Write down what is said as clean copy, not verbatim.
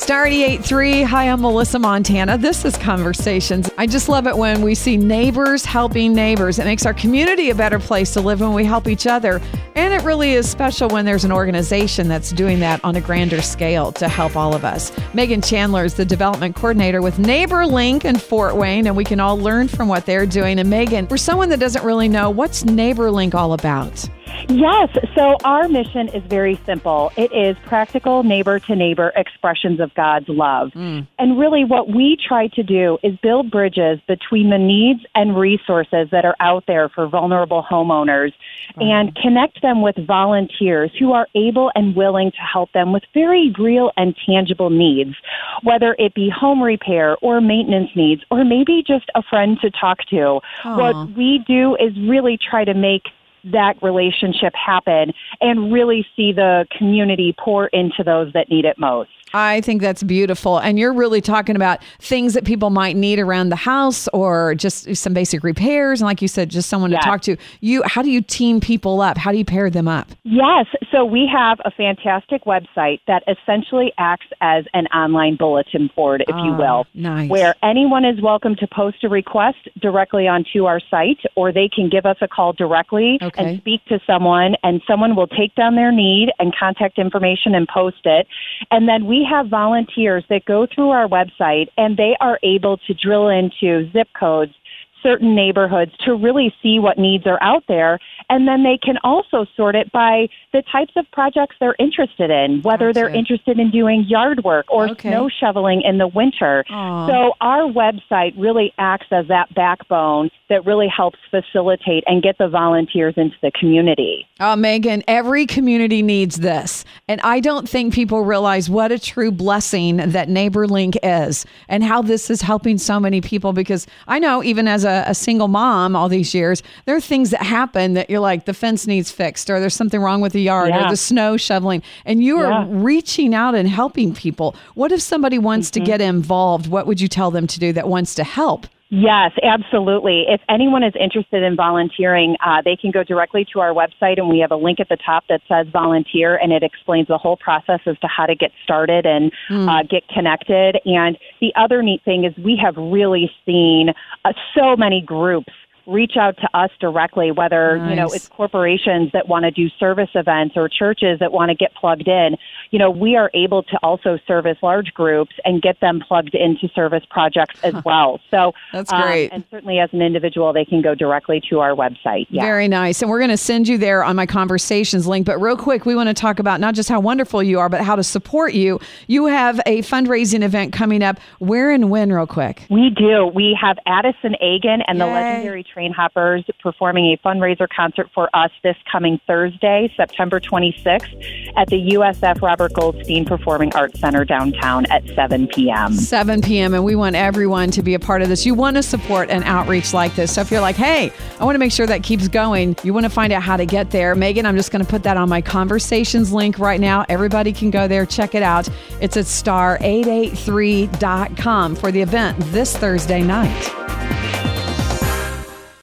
Star 88.3. Hi, I'm Melissa Montana. This is Conversations. I just love it when we see neighbors helping neighbors. It makes our community a better place to live when we help each other. And it really is special when there's an organization that's doing that on a grander scale to help all of us. Megan Chandler is the development coordinator with NeighborLink in Fort Wayne, and we can all learn from what they're doing. And Megan, for someone that doesn't really know, what's NeighborLink all about? Yes. So our mission is very simple. It is practical neighbor-to-neighbor expressions of God's love. And really what we try to do is build bridges between the needs and resources that are out there for vulnerable homeowners and connect them with volunteers who are able and willing to help them with very real and tangible needs, whether it be home repair or maintenance needs or maybe just a friend to talk to. What we do is really try to make that relationship happen and really see the community pour into those that need it most. I think that's beautiful. And you're really talking about things that people might need around the house or just some basic repairs. And like you said, just someone to talk to. How do you team people up? How do you pair them up? Yes. So we have a fantastic website that essentially acts as an online bulletin board, if you will, where anyone is welcome to post a request directly onto our site, or they can give us a call directly and speak to someone, and someone will take down their need and contact information and post it. And then we have volunteers that go through our website and they are able to drill into zip codes, certain neighborhoods, to really see what needs are out there. And then they can also sort it by the types of projects they're interested in, whether they're interested in doing yard work or snow shoveling in the winter. So our website really acts as that backbone that really helps facilitate and get the volunteers into the community. Megan, every community needs this. And I don't think people realize what a true blessing that NeighborLink is and how this is helping so many people, because I know even as a single mom all these years, there are things that happen that you're like, the fence needs fixed, or there's something wrong with the yard, or the snow shoveling, and you are reaching out and helping people. What if somebody wants to get involved? What would you tell them to do that wants to help? Yes, absolutely. If anyone is interested in volunteering, they can go directly to our website, and we have a link at the top that says volunteer, and it explains the whole process as to how to get started and get connected. And the other neat thing is we have really seen so many groups reach out to us directly, whether, it's corporations that want to do service events or churches that want to get plugged in. We are able to also service large groups and get them plugged into service projects as well. So that's great. And certainly as an individual, they can go directly to our website. Yeah. Very nice. And we're going to send you there on my Conversations link. But real quick, we want to talk about not just how wonderful you are, but how to support you. You have a fundraising event coming up. Where and when, real quick? We do. We have Addison Agan and the legendary Train Hoppers performing a fundraiser concert for us this coming Thursday, September 26th at the USF Robert Goldstein Performing Arts Center downtown at 7 p.m. 7 p.m. And we want everyone to be a part of this. You want to support an outreach like this. So if you're like, hey, I want to make sure that keeps going, you want to find out how to get there. Megan, I'm just going to put that on my Conversations link right now. Everybody can go there, check it out. It's at star883.com for the event this Thursday night.